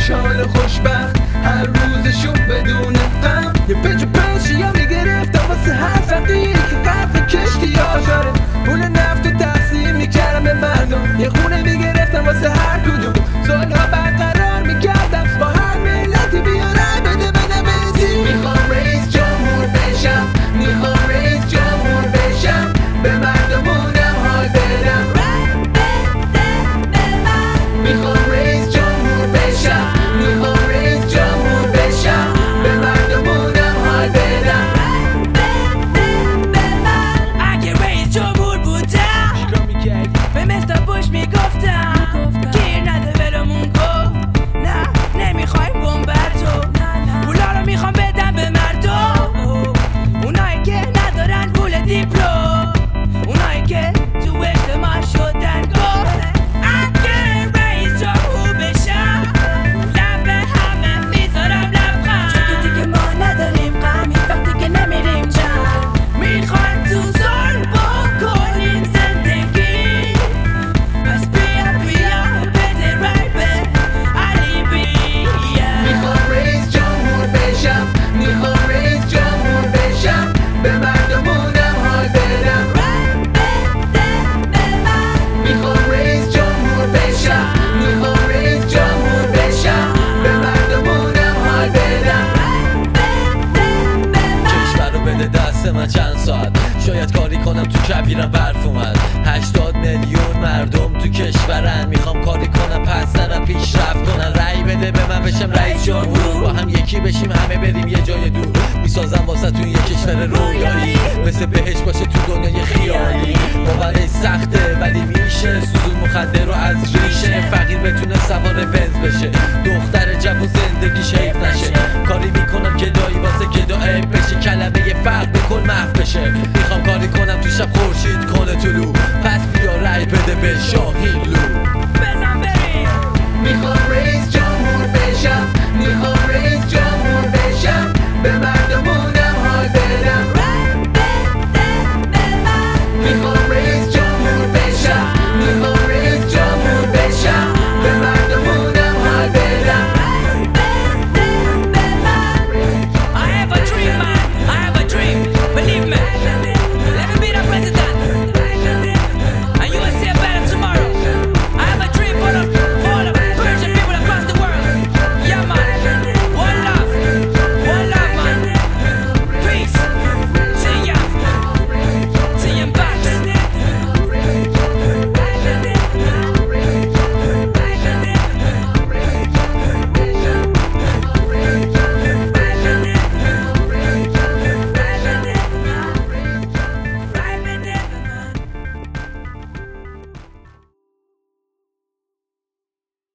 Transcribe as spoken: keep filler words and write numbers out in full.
خوشحال و خوشبخت هر روزشون بدون غم. یه پنج و پنجی ها میگرفتم واسه هر فقیری که قرق کشتی ها داره. پول نفت و تقسیم میکردم به مردم، یه خونه میگرفتم واسه هر کدوم. صلح برقرار میکردم با هر ملتی، بیاره بده بده بنزین. میخوام رئیس جمهور بشم، میخوام رئیس جمهور بشم، به مردمونم حال بدم. میخوام رئیس جمهور بشم، میخوام رئیس جمهور بشم، به مردمونم حال بدم. اگه رئیس جمهور بودم چیکار میکردی؟ به مستر بوش میگفتم گیر نده برامون گفت نه نمیخوایم بمبرتو، پولا رو میخوام بدم به مردم، اونایی که ندارن پول دیپلم، اونایی که تو اجتماع شدن گفت. اگه رئیس جمهور بشم لب به همه میذارم لبخند، چون که ما نداریم غمی وقتی که نمیریم جمع. میخوایم تو زور بکنیم زندگی، پس بیا بیا بده رای به علی بیا. میخوام رئیس جمهور بشم، میخوام رئیس جمهور بشم، به مردمونم حال بدم. میخوام رئیس جمهور بشم، میخوام رئیس جمهور بشم، به مردمونم حال بدم. کشور رو بده دست من چند ساعت، شاید کاری کنم تو کبیرم برف اومد. هشتاد میلیون مردم تو کشورن، میخوام کاری کنم پس نرم پیشرفت کنن. رأی بده به من بشم رئیس جمهور، با هم یکی بشیم همه بریم یه جای دور. میسازم واسه تو یه کشور رویایی، مثل بهش باشه تو دنیای خیالی. باورش سخته ولی میشه، سوزون مخدر رو از ریشه. فقیر بتونه سوار بنز بشه، دختر جوون زندگیش حیف نشه. کاری میکنم که دایی واسه که عیب بشه، کلمه فرق بکن محو بشه. میخوام کاری کنم تو شب